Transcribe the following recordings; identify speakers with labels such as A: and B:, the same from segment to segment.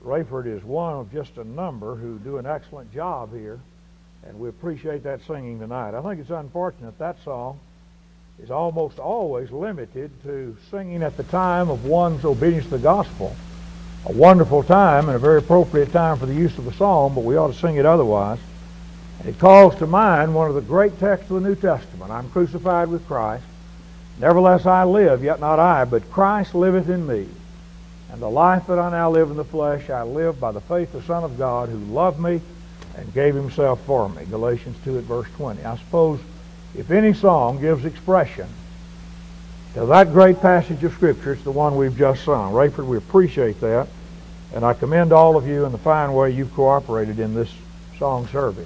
A: Rayford is one of just a number who do an excellent job here, and we appreciate that singing tonight. I think it's unfortunate that song is almost always limited to singing at the time of one's obedience to the gospel. A wonderful time and a very appropriate time for the use of the psalm, but we ought to sing it otherwise. And it calls to mind one of the great texts of the New Testament. I'm crucified with Christ. Nevertheless I live, yet not I, but Christ liveth in me. And the life that I now live in the flesh, I live by the faith of the Son of God, who loved me and gave himself for me. Galatians 2 at verse 20. I suppose if any song gives expression to that great passage of Scripture, it's the one we've just sung. Rayford, we appreciate that, and I commend all of you in the fine way you've cooperated in this song service.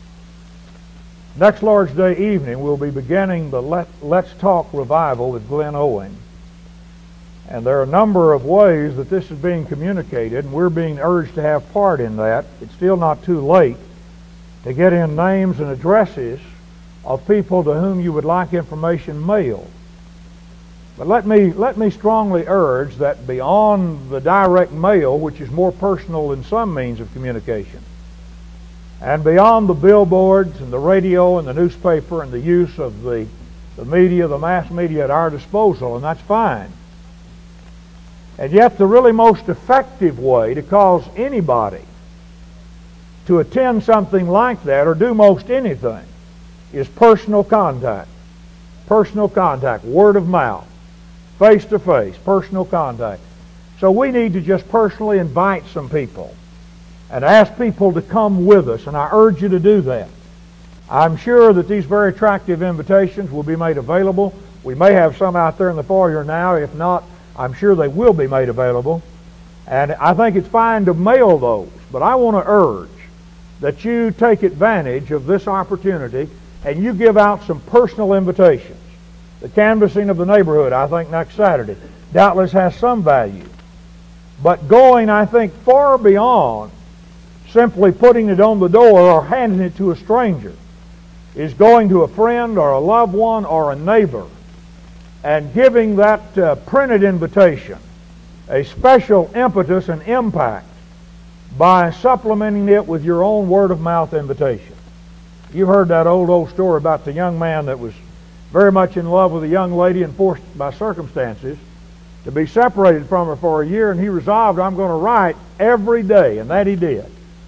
A: Next Lord's Day evening, we'll be beginning the Let's Talk revival with Glenn Owen. And there are a number of ways that this is being communicated, and we're being urged to have part in that. It's still not too late to get in names and addresses of people to whom you would like information mailed. But let me strongly urge that beyond the direct mail, which is more personal than some means of communication, and beyond the billboards and the radio and the newspaper and the use of the media, the mass media at our disposal, and that's fine. And yet the really most effective way to cause anybody to attend something like that or do most anything is personal contact. Personal contact, word of mouth, face to face, personal contact. So we need to just personally invite some people and ask people to come with us, and I urge you to do that. I'm sure that these very attractive invitations will be made available. We may have some out there in the foyer now. If not, I'm sure they will be made available. And I think it's fine to mail those, but I want to urge that you take advantage of this opportunity and you give out some personal invitations. The canvassing of the neighborhood, I think, next Saturday, doubtless has some value. But going, I think, far beyond simply putting it on the door or handing it to a stranger is going to a friend or a loved one or a neighbor and giving that printed invitation a special impetus and impact by supplementing it with your own word-of-mouth invitation. You've heard that old story about the young man that was very much in love with a young lady and forced by circumstances to be separated from her for a year, and he resolved, I'm going to write every day, and that he did.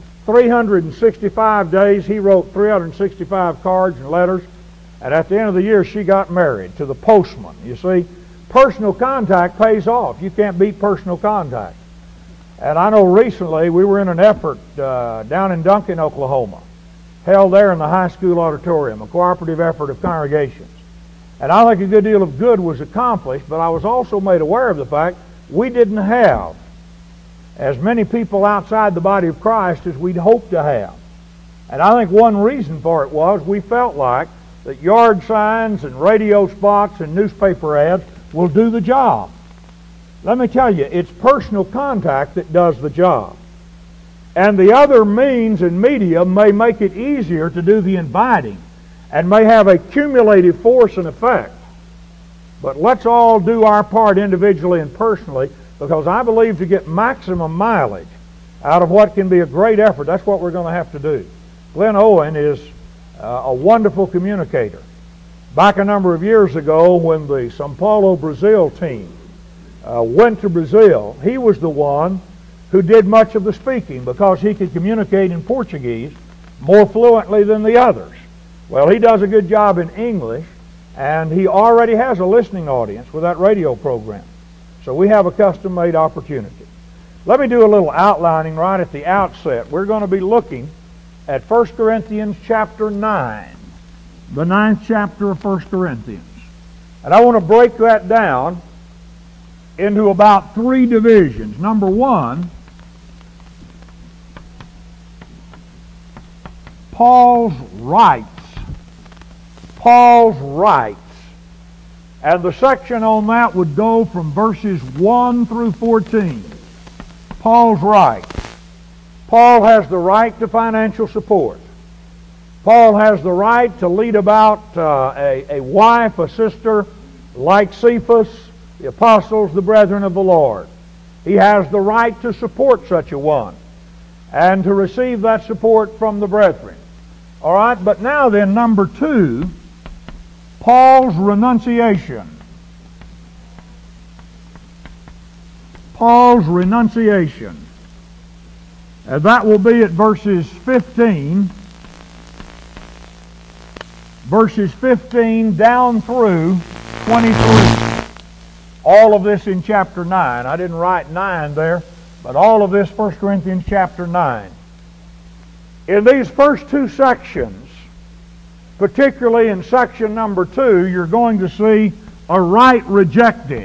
A: 365 days, he wrote 365 cards and letters, and at the end of the year, she got married to the postman. You see, personal contact pays off. You can't beat personal contact. And I know recently we were in an effort down in Duncan, Oklahoma, held there in the high school auditorium, a cooperative effort of congregations. And I think a good deal of good was accomplished, but I was also made aware of the fact we didn't have as many people outside the body of Christ as we'd hoped to have. And I think one reason for it was we felt like that yard signs and radio spots and newspaper ads will do the job. Let me tell you, it's personal contact that does the job. And the other means and media may make it easier to do the inviting and may have a cumulative force and effect. But let's all do our part individually and personally, because I believe to get maximum mileage out of what can be a great effort, that's what we're going to have to do. Glenn Owen is a wonderful communicator. Back a number of years ago when the São Paulo, Brazil team went to Brazil, he was the one who did much of the speaking because he could communicate in Portuguese more fluently than the others. Well, he does a good job in English, and he already has a listening audience with that radio program. So we have a custom-made opportunity. Let me do a little outlining right at the outset. We're going to be looking at 1 Corinthians chapter 9, the 9th chapter of 1 Corinthians. And I want to break that down into about 3 divisions. Number 1, Paul's rights. Paul's rights. And the section on that would go from verses 1 through 14. Paul's rights. Paul has the right to financial support. Paul has the right to lead about a wife, a sister, like Cephas, the apostles, the brethren of the Lord. He has the right to support such a one and to receive that support from the brethren. All right, but now then, number 2, Paul's renunciation. Paul's renunciation. And that will be at verses 15 down through 23. All of this in chapter 9. I didn't write 9 there, but all of this 1 Corinthians chapter 9. In these first 2 sections, particularly in section number 2, you're going to see a right rejected.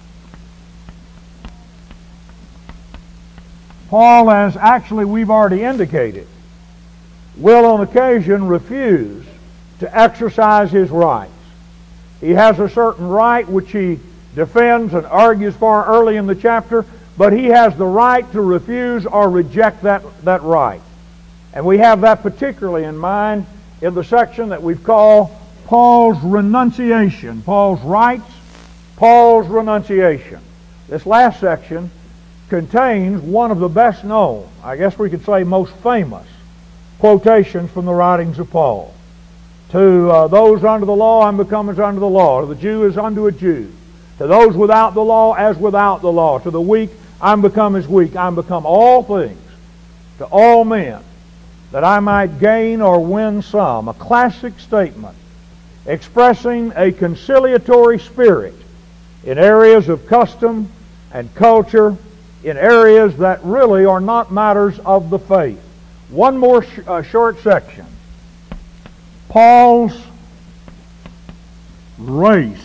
A: Paul, as actually we've already indicated, will on occasion refuse to exercise his rights. He has a certain right which he defends and argues for early in the chapter, but he has the right to refuse or reject that right. And we have that particularly in mind in the section that we've called Paul's renunciation. Paul's rights, Paul's renunciation. This last section contains one of the best known, I guess we could say most famous, quotations from the writings of Paul. To those under the law, I'm become as under the law. To the Jew as unto a Jew. To those without the law, as without the law. To the weak, I'm become as weak. I'm become all things to all men, that I might gain or win some. A classic statement expressing a conciliatory spirit in areas of custom and culture, in areas that really are not matters of the faith. One more short section. Paul's race.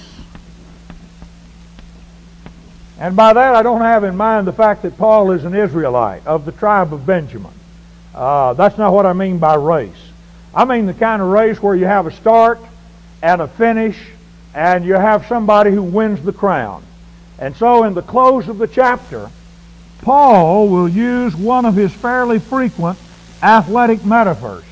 A: And by that I don't have in mind the fact that Paul is an Israelite of the tribe of Benjamin. That's not what I mean by race. I mean the kind of race where you have a start and a finish, and you have somebody who wins the crown. And so in the close of the chapter, Paul will use one of his fairly frequent athletic metaphors.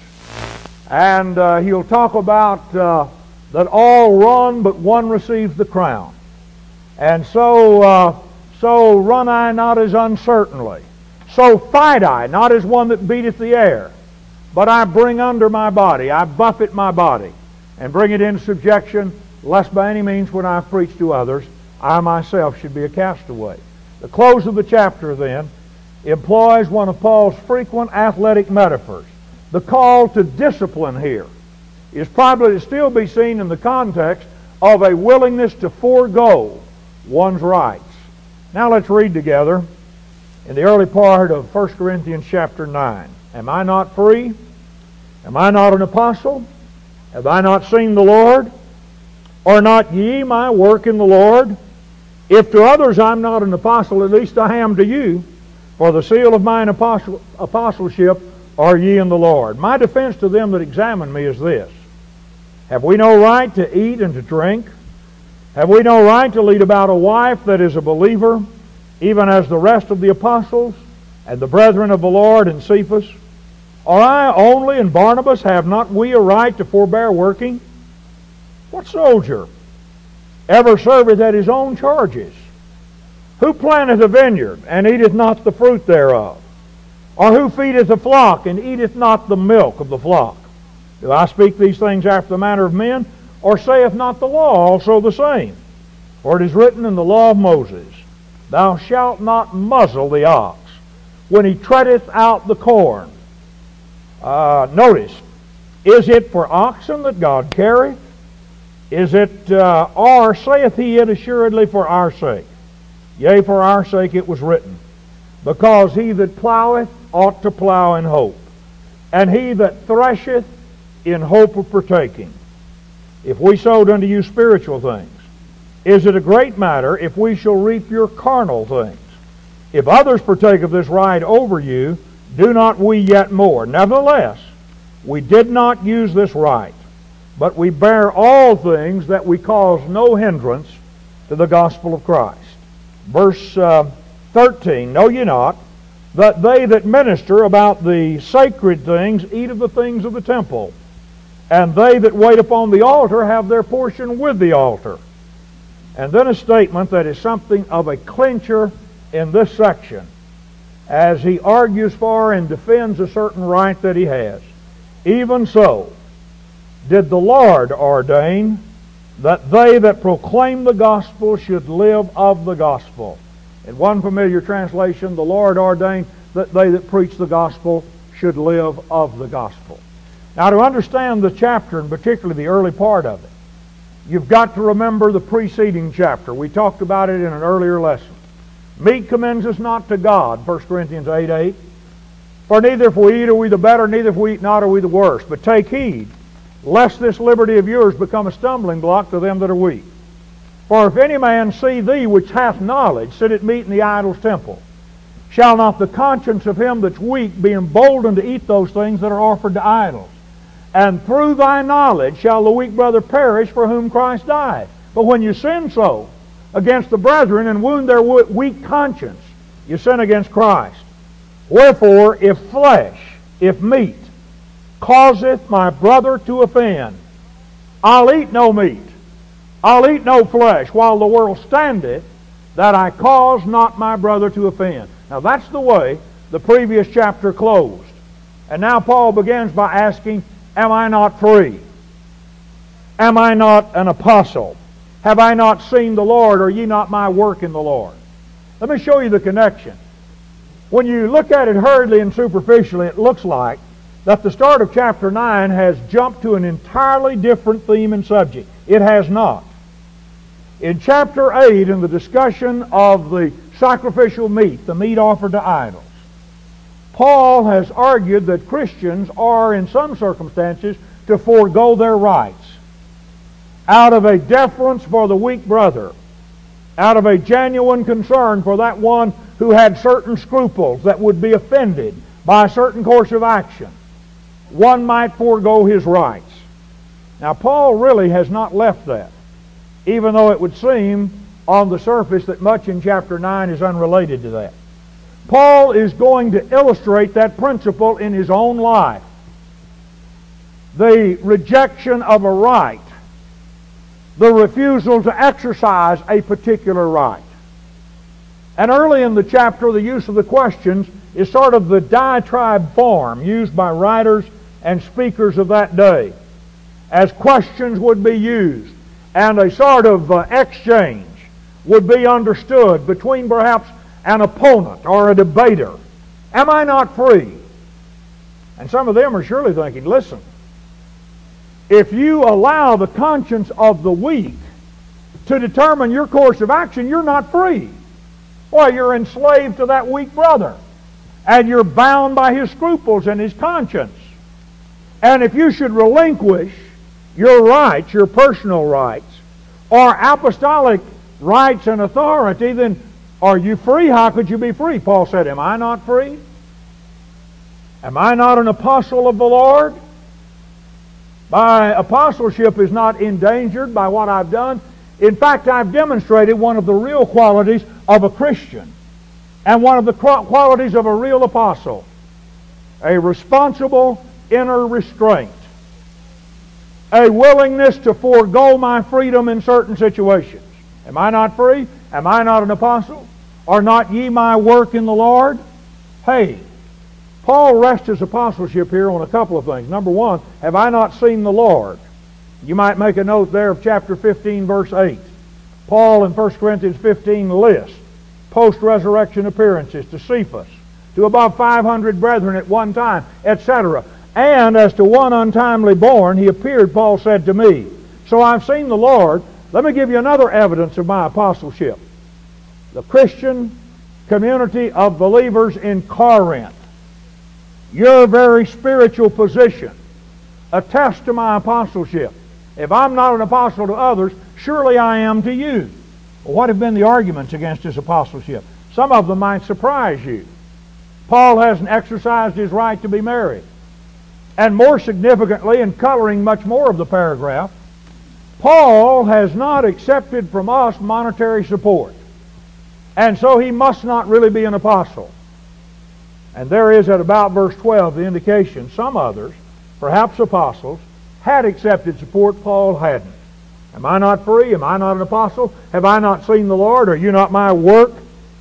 A: And he'll talk about that all run, but one receives the crown. And so run I not as uncertainly. So fight I, not as one that beateth the air, but I bring under my body, I buffet my body, and bring it into subjection, lest by any means when I preach to others, I myself should be a castaway. The close of the chapter, then, employs one of Paul's frequent athletic metaphors. The call to discipline here is probably to still be seen in the context of a willingness to forego one's rights. Now let's read together in the early part of 1 Corinthians chapter 9. Am I not free? Am I not an apostle? Have I not seen the Lord? Are not ye my work in the Lord? If to others I'm not an apostle, at least I am to you. For the seal of mine apostleship are ye in the Lord. My defense to them that examine me is this: have we no right to eat and to drink? Have we no right to lead about a wife that is a believer, even as the rest of the apostles and the brethren of the Lord and Cephas? Are I only and Barnabas? Have not we a right to forbear working? What soldier ever serveth at his own charges? Who planteth a vineyard, and eateth not the fruit thereof? Or who feedeth a flock, and eateth not the milk of the flock? Do I speak these things after the manner of men? Or saith not the law also the same? For it is written in the law of Moses, Thou shalt not muzzle the ox when he treadeth out the corn. Notice, is it for oxen that God carrieth? Is it, or saith he it assuredly for our sake? Yea, for our sake it was written, because he that ploweth ought to plow in hope, and he that thresheth in hope of partaking. If we sowed unto you spiritual things, is it a great matter if we shall reap your carnal things? If others partake of this right over you, do not we yet more? Nevertheless, we did not use this right, but we bear all things that we cause no hindrance to the gospel of Christ. Verse 13, Know ye not that they that minister about the sacred things eat of the things of the temple, and they that wait upon the altar have their portion with the altar? And then a statement that is something of a clincher in this section as he argues for and defends a certain right that he has. Even so, did the Lord ordain that they that proclaim the gospel should live of the gospel. In one familiar translation, the Lord ordained that they that preach the gospel should live of the gospel. Now, to understand the chapter, and particularly the early part of it, you've got to remember the preceding chapter. We talked about it in an earlier lesson. Meat commends us not to God, 1 Corinthians 8:8. For neither if we eat are we the better, neither if we eat not are we the worse. But take heed, lest this liberty of yours become a stumbling block to them that are weak. For if any man see thee which hath knowledge sit at meat in the idol's temple, shall not the conscience of him that's weak be emboldened to eat those things that are offered to idols? And through thy knowledge shall the weak brother perish for whom Christ died. But when you sin so against the brethren and wound their weak conscience, you sin against Christ. Wherefore, if flesh, if meat, causeth my brother to offend, I'll eat no meat, I'll eat no flesh, while the world standeth, that I cause not my brother to offend. Now that's the way the previous chapter closed. And now Paul begins by asking, am I not free? Am I not an apostle? Have I not seen the Lord? Are ye not my work in the Lord? Let me show you the connection. When you look at it hurriedly and superficially, it looks like that the start of chapter 9 has jumped to an entirely different theme and subject. It has not. In chapter 8, in the discussion of the sacrificial meat, the meat offered to idols, Paul has argued that Christians are, in some circumstances, to forego their rights out of a deference for the weak brother, out of a genuine concern for that one who had certain scruples that would be offended by a certain course of action. One might forego his rights. Now, Paul really has not left that, even though it would seem on the surface that much in chapter 9 is unrelated to that. Paul is going to illustrate that principle in his own life. The rejection of a right, the refusal to exercise a particular right. And early in the chapter, the use of the questions is sort of the diatribe form used by writers and speakers of that day, as questions would be used and a sort of exchange would be understood between perhaps an opponent or a debater. Am I not free? And some of them are surely thinking, listen, if you allow the conscience of the weak to determine your course of action, you're not free. Why, you're enslaved to that weak brother, and you're bound by his scruples and his conscience. And if you should relinquish your rights, your personal rights, or apostolic rights and authority, then are you free? How could you be free? Paul said, am I not free? Am I not an apostle of the Lord? My apostleship is not endangered by what I've done. In fact, I've demonstrated one of the real qualities of a Christian and one of the qualities of a real apostle. A responsible inner restraint. A willingness to forego my freedom in certain situations. Am I not free? Am I not an apostle? Are not ye my work in the Lord? Hey, Paul rests his apostleship here on a couple of things. Number one, have I not seen the Lord? You might make a note there of chapter 15, verse 8. Paul in 1 Corinthians 15 lists post-resurrection appearances to Cephas, to above 500 brethren at one time, etc. And as to one untimely born, he appeared, Paul said, to me. So I've seen the Lord. Let me give you another evidence of my apostleship. The Christian community of believers in Corinth, your very spiritual position, attests to my apostleship. If I'm not an apostle to others, surely I am to you. Well, what have been the arguments against his apostleship? Some of them might surprise you. Paul hasn't exercised his right to be married. And more significantly, and coloring much more of the paragraph, Paul has not accepted from us monetary support. And so he must not really be an apostle. And there is at about verse 12 the indication some others, perhaps apostles, had accepted support. Paul hadn't. Am I not free? Am I not an apostle? Have I not seen the Lord? Are you not my work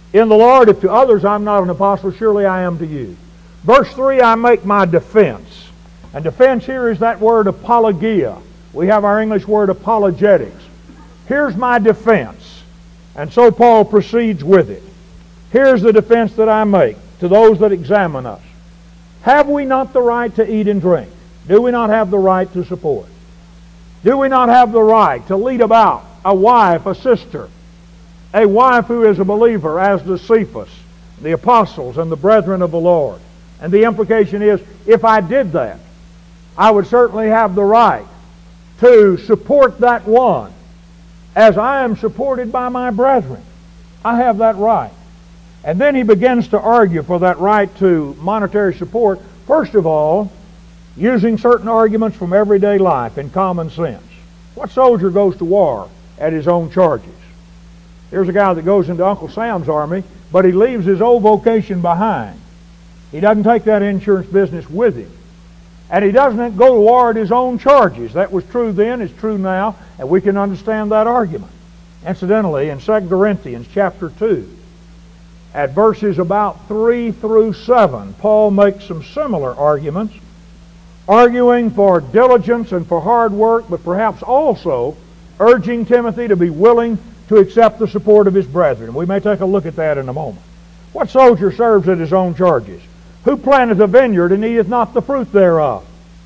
A: in the Lord, if to others I'm not an apostle, surely I am to you. Verse 3, I make my defense. And defense here is that word apologia. We have our English word apologetics. Here's my defense. And so Paul proceeds with it. Here's the defense that I make to those that examine us. Have we not the right to eat and drink? Do we not have the right to support? Do we not have the right to lead about a wife, a sister, a wife who is a believer, as does Cephas, the apostles and the brethren of the Lord? And the implication is, if I did that, I would certainly have the right to support that one as I am supported by my brethren. I have that right. And then he begins to argue for that right to monetary support, first of all, using certain arguments from everyday life and common sense. What soldier goes to war at his own charges? Here's a guy that goes into Uncle Sam's army, but he leaves his old vocation behind. He doesn't take that insurance business with him. And he doesn't go to war at his own charges. That was true then, it's true now, and we can understand that argument. Incidentally, in 2 Corinthians chapter 2, at verses about 3 through 7, Paul makes some similar arguments, arguing for diligence and for hard work, but perhaps also urging Timothy to be willing to accept the support of his brethren. We may take a look at that in a moment. What soldier serves at his own charges? Who planteth a vineyard and eateth not the fruit thereof?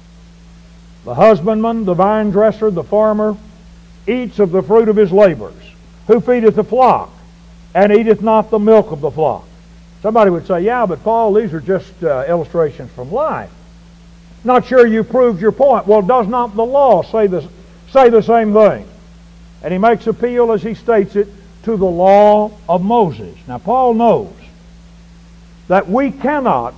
A: The husbandman, the vine dresser, the farmer, eats of the fruit of his labors. Who feedeth the flock and eateth not the milk of the flock? Somebody would say, yeah, but Paul, these are just illustrations from life. Not sure you proved your point. Well, does not the law say the same thing? And he makes appeal, as he states it, to the law of Moses. Now, Paul knows that we cannot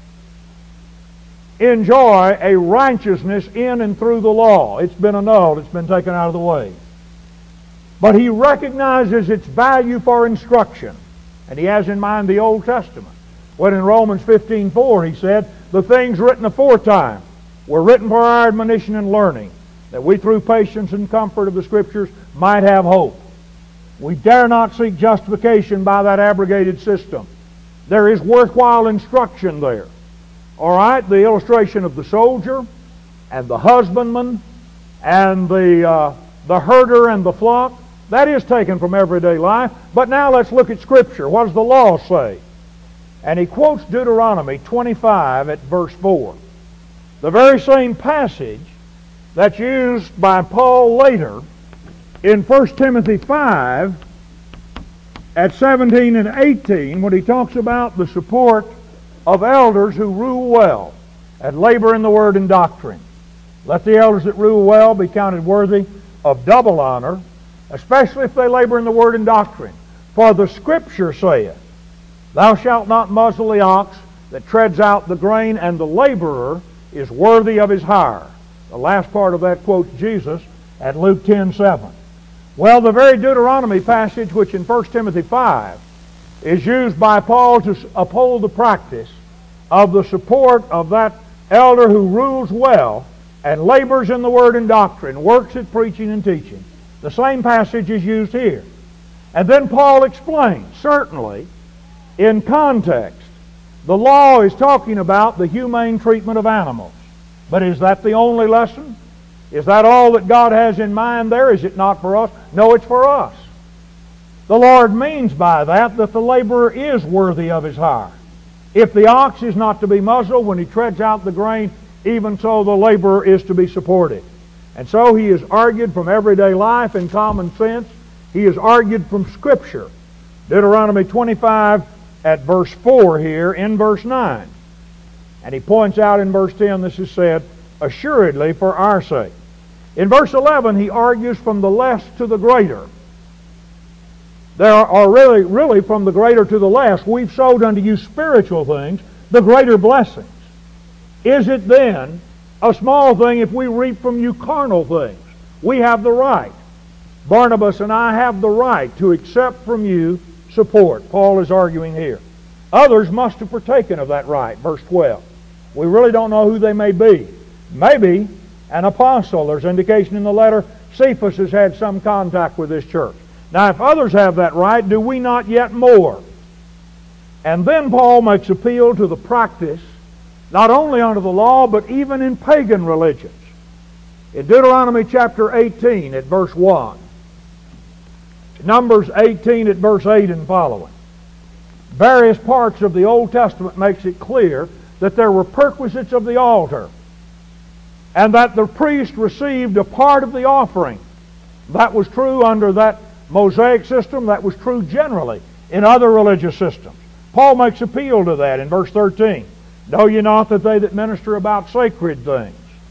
A: enjoy a righteousness in and through the law. It's been annulled. It's been taken out of the way. But he recognizes its value for instruction. And he has in mind the Old Testament. When in Romans 15:4 he said, the things written aforetime were written for our admonition and learning, that we through patience and comfort of the Scriptures might have hope. We dare not seek justification by that abrogated system. There is worthwhile instruction there. All right, the illustration of the soldier and the husbandman and the herder and the flock, that is taken from everyday life. But now let's look at Scripture. What does the law say? And he quotes Deuteronomy 25 at verse 4. The very same passage that's used by Paul later in 1 Timothy 5 at 17 and 18 when he talks about the support of elders who rule well and labor in the word and doctrine. Let the elders that rule well be counted worthy of double honor, especially if they labor in the word and doctrine. For the Scripture saith, thou shalt not muzzle the ox that treads out the grain, and the laborer is worthy of his hire. The last part of that quotes Jesus at Luke 10:7. Well, the very Deuteronomy passage, which in 1 Timothy 5 is used by Paul to uphold the practice of the support of that elder who rules well and labors in the word and doctrine, works at preaching and teaching. The same passage is used here. And then Paul explains, certainly, in context, the law is talking about the humane treatment of animals. But is that the only lesson? Is that all that God has in mind there? Is it not for us? No, it's for us. The Lord means by that the laborer is worthy of his hire. If the ox is not to be muzzled when he treads out the grain, even so the laborer is to be supported. And so he is argued from everyday life and common sense. He is argued from Scripture. Deuteronomy 25 at verse 4 here in verse 9. And he points out in verse 10, this is said, assuredly for our sake. In verse 11, he argues from the less to the greater. There are really from the greater to the less. We've sowed unto you spiritual things, the greater blessings. Is it then a small thing if we reap from you carnal things? We have the right. Barnabas and I have the right to accept from you support. Paul is arguing here. Others must have partaken of that right. Verse 12. We really don't know who they may be. Maybe an apostle. There's indication in the letter Cephas has had some contact with this church. Now, if others have that right, do we not yet more? And then Paul makes appeal to the practice, not only under the law, but even in pagan religions. In Deuteronomy chapter 18 at verse 1, Numbers 18 at verse 8 and following, various parts of the Old Testament makes it clear that there were perquisites of the altar, and that the priest received a part of the offering. That was true under that Mosaic system. That was true generally in other religious systems. Paul makes appeal to that in verse 13. Know ye not that they that minister about sacred things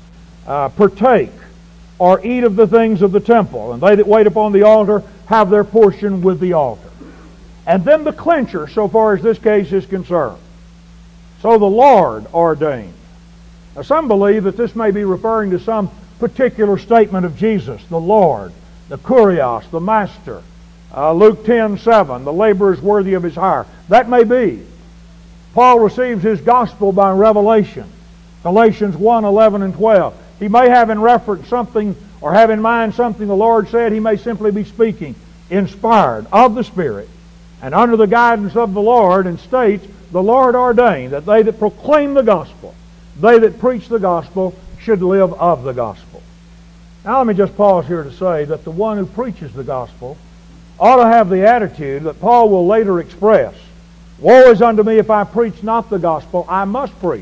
A: partake or eat of the things of the temple, and they that wait upon the altar have their portion with the altar. And then the clincher, so far as this case is concerned. So the Lord ordained. Now some believe that this may be referring to some particular statement of Jesus, the Lord, the Kurios, the Master. Luke 10:7, the laborer is worthy of his hire. That may be. Paul receives his gospel by revelation. Galatians 1:11 and 12. He may have in reference something, or have in mind something the Lord said. He may simply be speaking, inspired of the Spirit, and under the guidance of the Lord, and states, the Lord ordained that they that proclaim the gospel, they that preach the gospel, should live of the gospel. Now let me just pause here to say that the one who preaches the gospel ought to have the attitude that Paul will later express. Woe is unto me if I preach not the gospel, I must preach.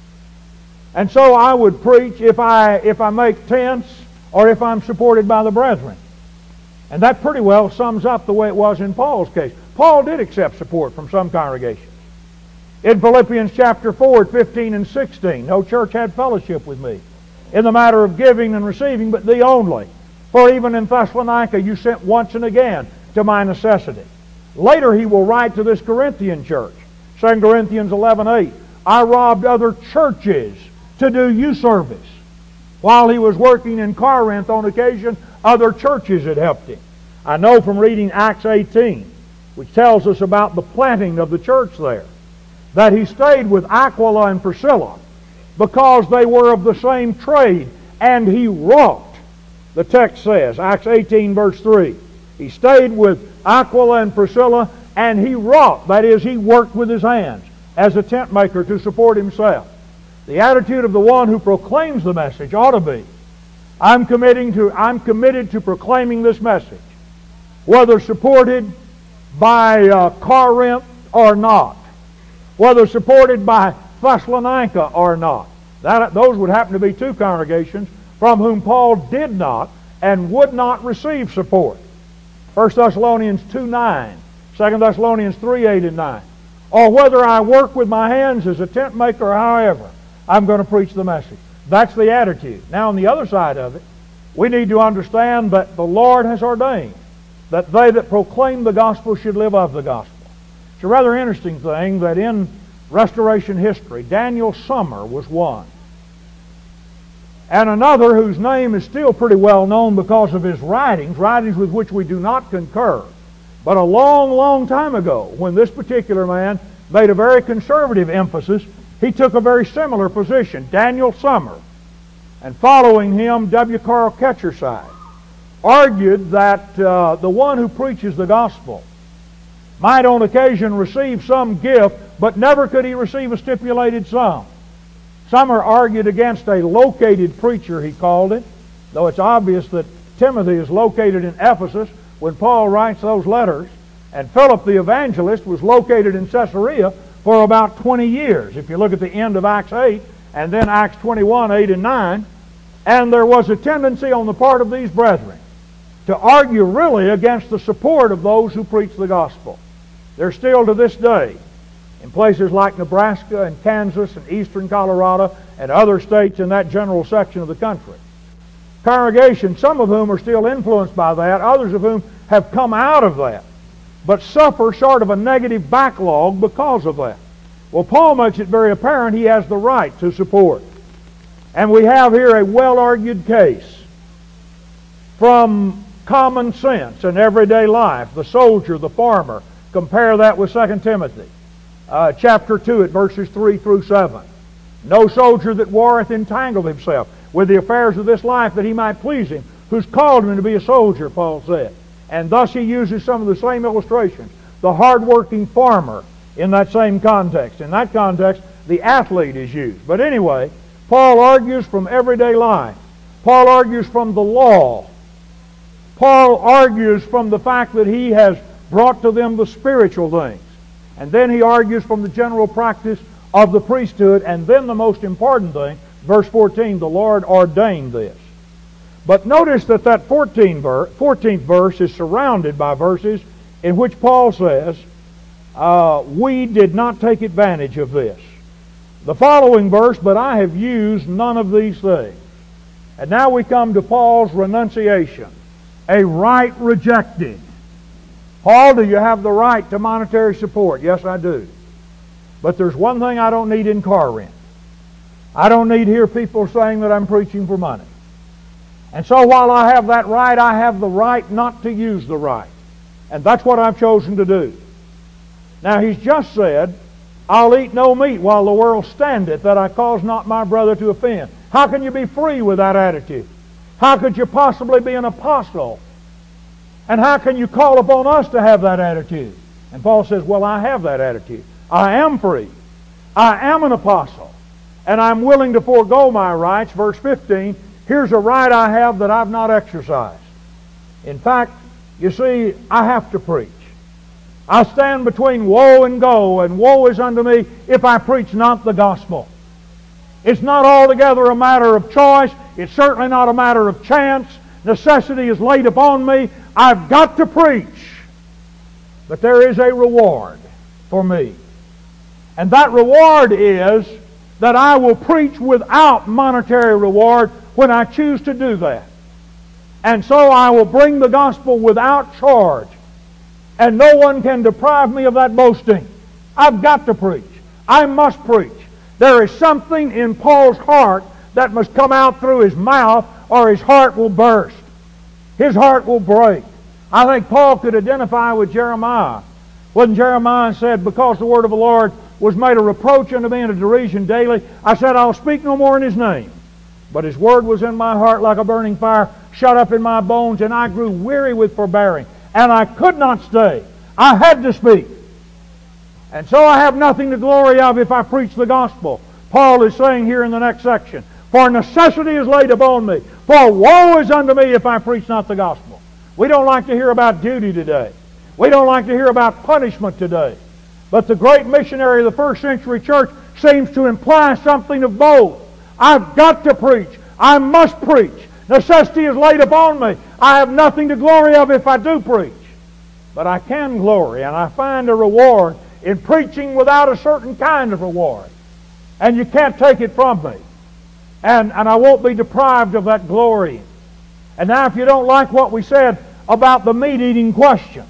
A: And so I would preach if I make tents, or if I'm supported by the brethren. And that pretty well sums up the way it was in Paul's case. Paul did accept support from some congregations. In Philippians chapter 4, 15 and 16, no church had fellowship with me in the matter of giving and receiving, but thee only. For even in Thessalonica you sent once and again to my necessity. Later he will write to this Corinthian church, 2 Corinthians 11:8, I robbed other churches to do you service. While he was working in Corinth on occasion, other churches had helped him. I know from reading Acts 18, which tells us about the planting of the church there, that he stayed with Aquila and Priscilla because they were of the same trade, and he wrought. The text says, Acts 18 verse 3, he stayed with Aquila and Priscilla, and he wrought. That is, he worked with his hands as a tent maker to support himself. The attitude of the one who proclaims the message ought to be, I'm committed to proclaiming this message, whether supported by Corinth or not, whether supported by Thessalonica or not. Those would happen to be two congregations from whom Paul did not and would not receive support. 1 Thessalonians 2:9, 2 Thessalonians 3:8 and 9. Or whether I work with my hands as a tent maker or however, I'm going to preach the message. That's the attitude. Now on the other side of it, we need to understand that the Lord has ordained that they that proclaim the gospel should live of the gospel. It's a rather interesting thing that in Restoration history, Daniel Summer was one. And another whose name is still pretty well known because of his writings with which we do not concur. But a long, long time ago, when this particular man made a very conservative emphasis, he took a very similar position, Daniel Summer. And following him, W. Carl Ketcherside argued that the one who preaches the gospel might on occasion receive some gift, but never could he receive a stipulated sum. Summer argued against a located preacher, he called it, though it's obvious that Timothy is located in Ephesus when Paul writes those letters, and Philip the evangelist was located in Caesarea for about 20 years. If you look at the end of Acts 8, and then Acts 21, 8 and 9, and there was a tendency on the part of these brethren to argue really against the support of those who preach the gospel. There's still to this day, in places like Nebraska and Kansas and eastern Colorado and other states in that general section of the country, congregations, some of whom are still influenced by that, others of whom have come out of that, but suffer sort of a negative backlog because of that. Well, Paul makes it very apparent he has the right to support. And we have here a well-argued case from common sense and everyday life. The soldier, the farmer. Compare that with 2 Timothy chapter 2 at verses 3 through 7. No soldier that warreth entangled himself with the affairs of this life that he might please him, who's called him to be a soldier, Paul said. And thus he uses some of the same illustrations. The hard-working farmer in that same context. In that context, the athlete is used. But anyway, Paul argues from everyday life. Paul argues from the law. Paul argues from the fact that he has brought to them the spiritual things. And then he argues from the general practice of the priesthood. And then the most important thing, verse 14, the Lord ordained this. But notice that 14th verse is surrounded by verses in which Paul says, we did not take advantage of this. The following verse, but I have used none of these things. And now we come to Paul's renunciation. A right rejected. Paul, do you have the right to monetary support? Yes, I do. But there's one thing I don't need in car rent. I don't need to hear people saying that I'm preaching for money. And so while I have that right, I have the right not to use the right. And that's what I've chosen to do. Now he's just said, I'll eat no meat while the world standeth, that I cause not my brother to offend. How can you be free with that attitude? How could you possibly be an apostle? And how can you call upon us to have that attitude? And Paul says, well, I have that attitude. I am free. I am an apostle. And I'm willing to forego my rights. Verse 15, here's a right I have that I've not exercised. In fact, you see, I have to preach. I stand between woe and go, and woe is unto me if I preach not the gospel. It's not altogether a matter of choice. It's certainly not a matter of chance. Necessity is laid upon me. I've got to preach. But there is a reward for me. And that reward is that I will preach without monetary reward when I choose to do that. And so I will bring the gospel without charge. And no one can deprive me of that boasting. I've got to preach. I must preach. There is something in Paul's heart that must come out through his mouth, or his heart will burst. His heart will break. I think Paul could identify with Jeremiah. When Jeremiah said, because the word of the Lord was made a reproach unto me and a derision daily, I said, I'll speak no more in His name. But His word was in my heart like a burning fire, shut up in my bones, and I grew weary with forbearing. And I could not stay. I had to speak. And so I have nothing to glory of if I preach the gospel. Paul is saying here in the next section, for necessity is laid upon me, for woe is unto me if I preach not the gospel. We don't like to hear about duty today. We don't like to hear about punishment today. But the great missionary of the first century church seems to imply something of both. I've got to preach. I must preach. Necessity is laid upon me. I have nothing to glory of if I do preach. But I can glory, and I find a reward in preaching without a certain kind of reward. And you can't take it from me. And I won't be deprived of that glory. And now if you don't like what we said about the meat-eating question,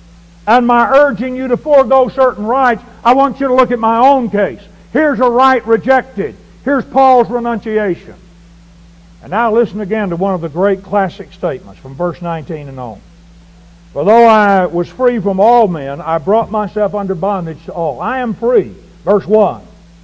A: and my urging you to forego certain rights, I want you to look at my own case. Here's a right rejected. Here's Paul's renunciation. And now listen again to one of the great classic statements from verse 19 and on. For though I was free from all men, I brought myself under bondage to all. I am free. Verse 1.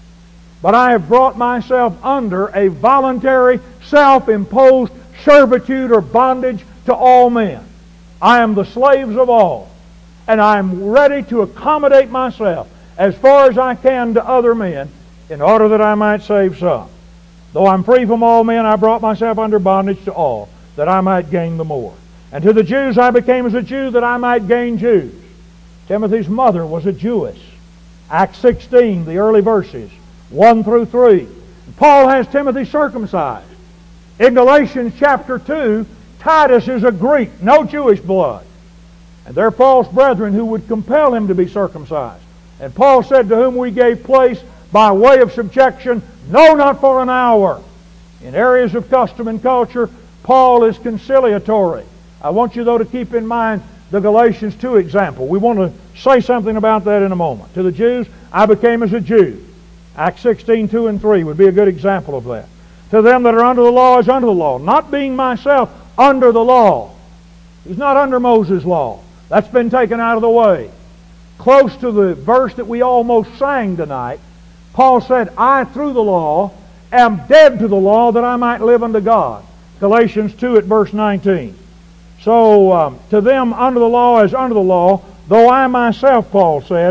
A: But I have brought myself under a voluntary, self-imposed servitude or bondage to all men. I am the slaves of all. And I am ready to accommodate myself as far as I can to other men in order that I might save some. Though I'm free from all men, I brought myself under bondage to all, that I might gain the more. And to the Jews I became as a Jew, that I might gain Jews. Timothy's mother was a Jewess. Acts 16, the early verses, 1 through 3. Paul has Timothy circumcised. In Galatians chapter 2, Titus is a Greek, no Jewish blood. And they're Paul's brethren who would compel him to be circumcised. And Paul said, to whom we gave place by way of subjection, no, not for an hour. In areas of custom and culture, Paul is conciliatory. I want you, though, to keep in mind the Galatians 2 example. We want to say something about that in a moment. To the Jews, I became as a Jew. Acts 16, 2 and 3 would be a good example of that. To them that are under the law is under the law, not being myself under the law. He's not under Moses' law. That's been taken out of the way. Close to the verse that we almost sang tonight, Paul said, I, through the law, am dead to the law that I might live unto God. Galatians 2 at verse 19. So, to them under the law as under the law, though I myself, Paul said,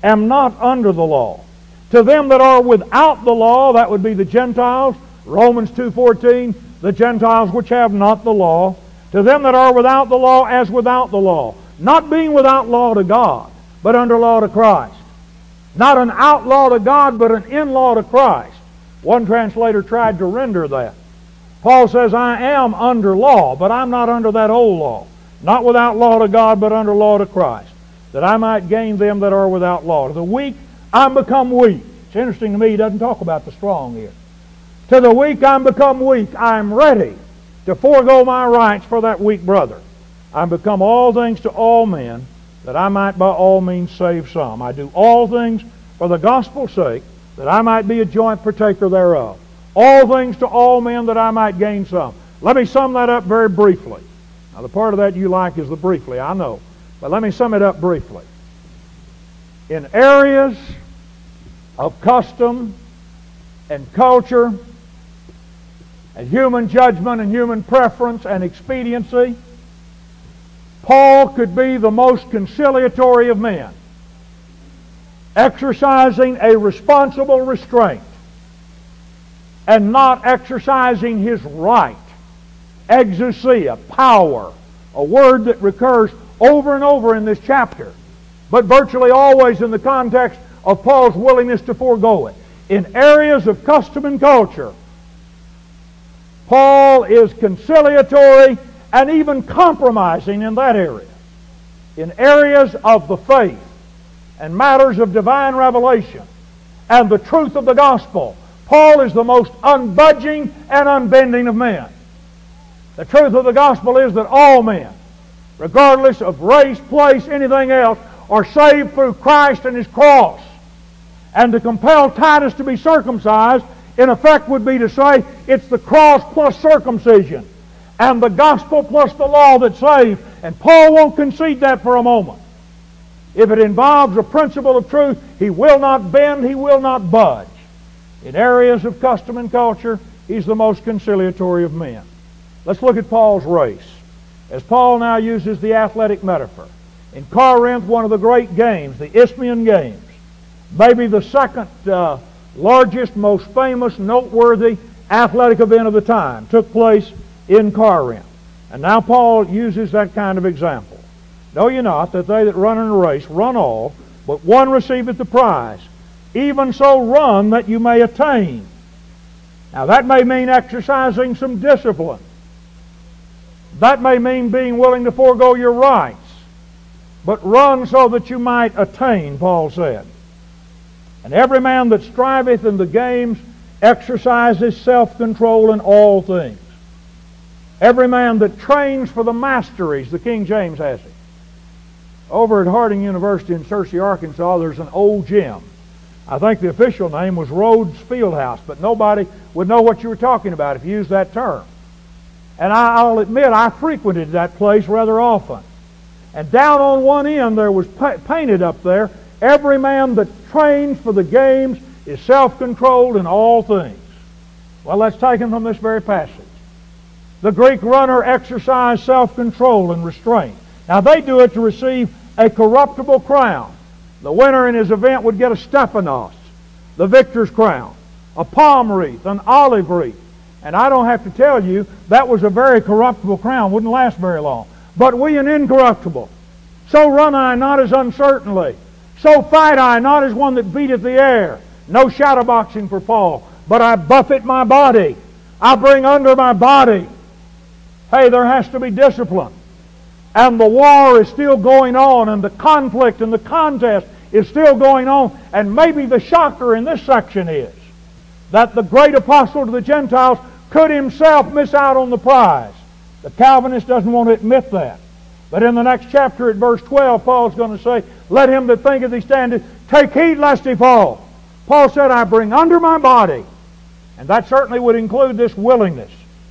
A: am not under the law. To them that are without the law, that would be the Gentiles, Romans 2:14, the Gentiles which have not the law. To them that are without the law, as without the law. Not being without law to God, but under law to Christ. Not an outlaw to God, but an in-law to Christ. One translator tried to render that. Paul says, I am under law, but I'm not under that old law. Not without law to God, but under law to Christ, that I might gain them that are without law. To the weak, I'm become weak. It's interesting to me, he doesn't talk about the strong here. To the weak, I'm become weak. I'm ready to forego my rights for that weak brother. I'm become all things to all men, that I might by all means save some. I do all things for the gospel's sake, that I might be a joint partaker thereof. All things to all men, that I might gain some. Let me sum that up very briefly. Now, the part of that you like is the briefly, I know. But let me sum it up briefly. In areas of custom and culture and human judgment and human preference and expediency, Paul could be the most conciliatory of men, exercising a responsible restraint and not exercising his right. Exousia, power, a word that recurs over and over in this chapter, but virtually always in the context of Paul's willingness to forego it. In areas of custom and culture, Paul is conciliatory and even compromising in that area. In areas of the faith and matters of divine revelation and the truth of the gospel, Paul is the most unbudging and unbending of men. The truth of the gospel is that all men, regardless of race, place, anything else, are saved through Christ and His cross. And to compel Titus to be circumcised, in effect, would be to say it's the cross plus circumcision and the gospel plus the law that saves. And Paul won't concede that for a moment. If it involves a principle of truth, he will not bend, he will not budge. In areas of custom and culture, he's the most conciliatory of men. Let's look at Paul's race, as Paul now uses the athletic metaphor. In Corinth, one of the great games, the Isthmian Games, maybe the second largest, most famous, noteworthy athletic event of the time, took place in Corinth. And now Paul uses that kind of example. Know ye not that they that run in a race run all, but one receiveth the prize? Even so run that you may attain. Now that may mean exercising some discipline. That may mean being willing to forego your rights. But run so that you might attain, Paul said. And every man that striveth in the games exercises self-control in all things. Every man that trains for the masteries, the King James has it. Over at Harding University in Searcy, Arkansas, there's an old gym. I think the official name was Rhodes Fieldhouse, but nobody would know what you were talking about if you used that term. And I'll admit, I frequented that place rather often. And down on one end there was painted up there, every man that trains for the games is self-controlled in all things. Well, that's taken from this very passage. The Greek runner exercised self-control and restraint. Now they do it to receive a corruptible crown. The winner in his event would get a Stephanos, the victor's crown, a palm wreath, an olive wreath. And I don't have to tell you, that was a very corruptible crown, wouldn't last very long. But we an incorruptible. So run I not as uncertainly. So fight I not as one that beateth the air. No shadowboxing for Paul, but I buffet my body. I bring under my body. Hey, there has to be discipline. And the war is still going on, and the conflict and the contest is still going on. And maybe the shocker in this section is that the great apostle to the Gentiles could himself miss out on the prize. The Calvinist doesn't want to admit that. But in the next chapter at verse 12, Paul's going to say, let him that thinketh he standeth take heed lest he fall. Paul said, I bring under my body. And that certainly would include this willingness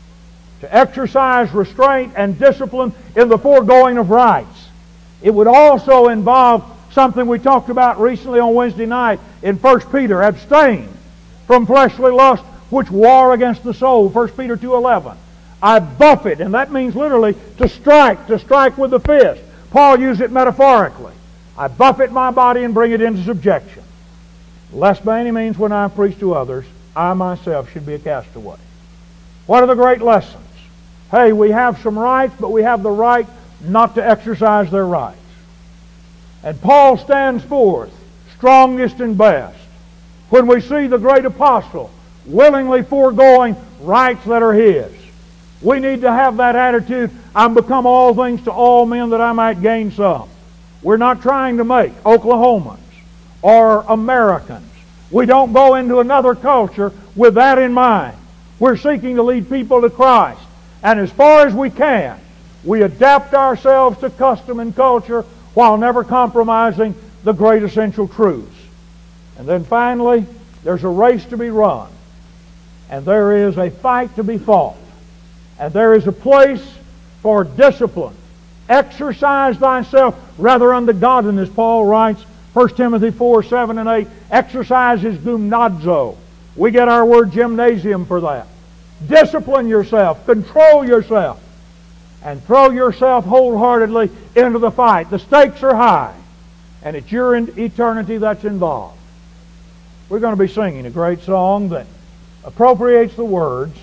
A: to exercise restraint and discipline in the foregoing of rights. It would also involve something we talked about recently on Wednesday night in 1 Peter. Abstain from fleshly lust which war against the soul. 1 Peter 2:11. I buffet, and that means literally to strike with the fist. Paul used it metaphorically. I buffet my body and bring it into subjection, lest by any means when I preach to others, I myself should be a castaway. What are the great lessons? Hey, we have some rights, but we have the right not to exercise their rights. And Paul stands forth, strongest and best, when we see the great apostle willingly foregoing rights that are his. We need to have that attitude, I'm become all things to all men that I might gain some. We're not trying to make Oklahomans or Americans. We don't go into another culture with that in mind. We're seeking to lead people to Christ. And as far as we can, we adapt ourselves to custom and culture while never compromising the great essential truths. And then finally, there's a race to be run. And there is a fight to be fought. And there is a place for discipline. Exercise thyself rather unto godliness, Paul writes, 1 Timothy 4, 7 and 8. Exercise is gymnazo. We get our word gymnasium for that. Discipline yourself, control yourself, and throw yourself wholeheartedly into the fight. The stakes are high, and it's your eternity that's involved. We're going to be singing a great song that appropriates the words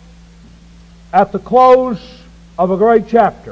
A: at the close of a great chapter.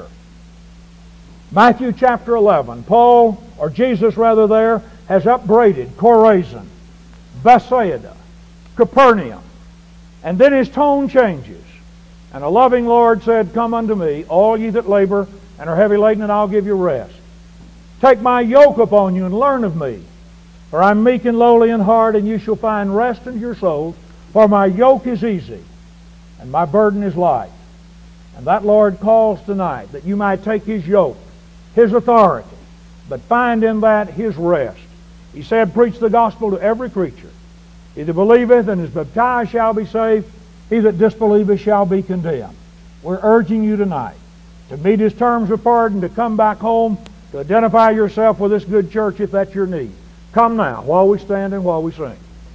A: Matthew chapter 11. Paul, or Jesus rather there, has upbraided Chorazin, Bethsaida, Capernaum. And then his tone changes. And a loving Lord said, Come unto me, all ye that labor and are heavy laden, and I'll give you rest. Take my yoke upon you and learn of me. For I'm meek and lowly in heart, and you shall find rest unto your souls. For my yoke is easy, and my burden is light. And that Lord calls tonight that you might take His yoke, His authority, but find in that His rest. He said, Preach the gospel to every creature. He that believeth and is baptized shall be saved. He that disbelieveth shall be condemned. We're urging you tonight to meet His terms of pardon, to come back home, to identify yourself with this good church if that's your need. Come now, while we stand and while we sing.